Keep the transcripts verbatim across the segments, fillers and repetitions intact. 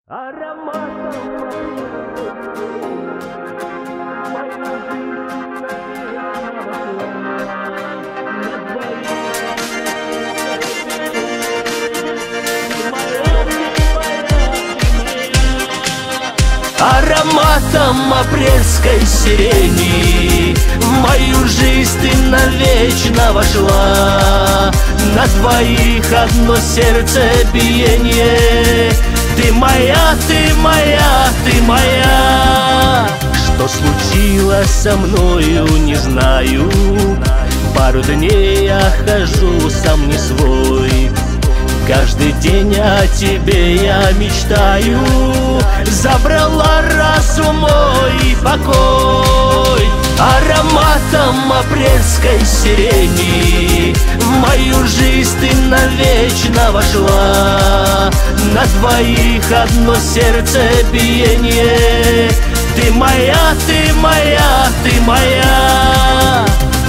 Ароматом апрельской сирени в мою жизнь ты навечно вошла. На двоих одно сердце биение. Ты моя, ты моя, ты моя. Что случилось со мною, не знаю. Пару дней я хожу сам не свой. Каждый день о тебе я мечтаю. Забрала разум мой и покой. Ароматом апрельской сирени в мою жизнь ты навечно вошла. На двоих одно сердце биение. Ты моя, ты моя, ты моя.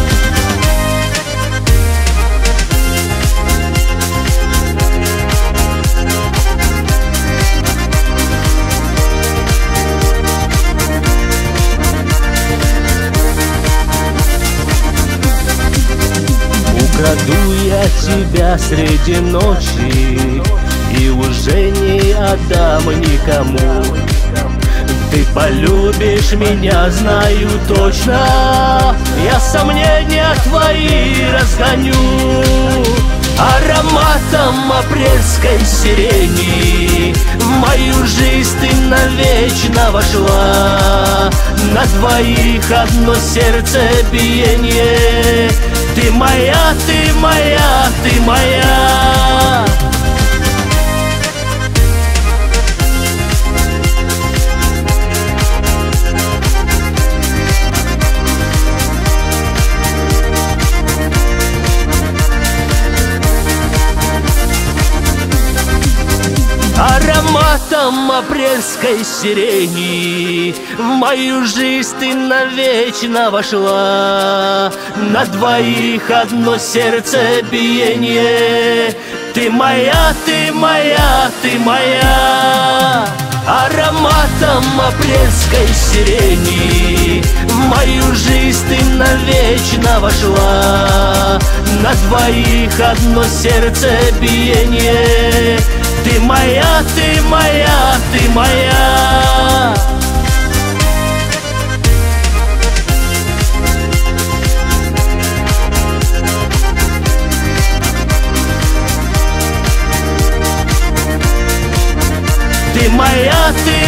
Украду я тебя среди ночи и уже не отдам никому. Ты полюбишь меня, знаю точно. Я сомнения твои разгоню. Ароматом апрельской сирени в мою жизнь ты навечно вошла. На двоих одно сердце биение. Ты моя, ты моя, ты моя. Ароматом апрельской сирени в мою жизнь ты навечно вошла. На двоих одно сердце биение. Ты моя, ты моя, ты моя. Ароматом апрельской сирени в мою жизнь ты навечно вошла. На двоих одно сердце биение. Ты моя, ты моя, ты моя. Ты моя, ты